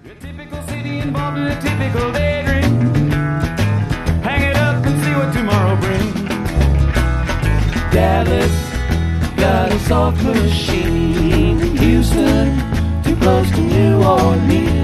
A typical city involved in a typical daydream. Hang it up and see what tomorrow brings. Dallas got a soft machine. Houston, too close to New Orleans.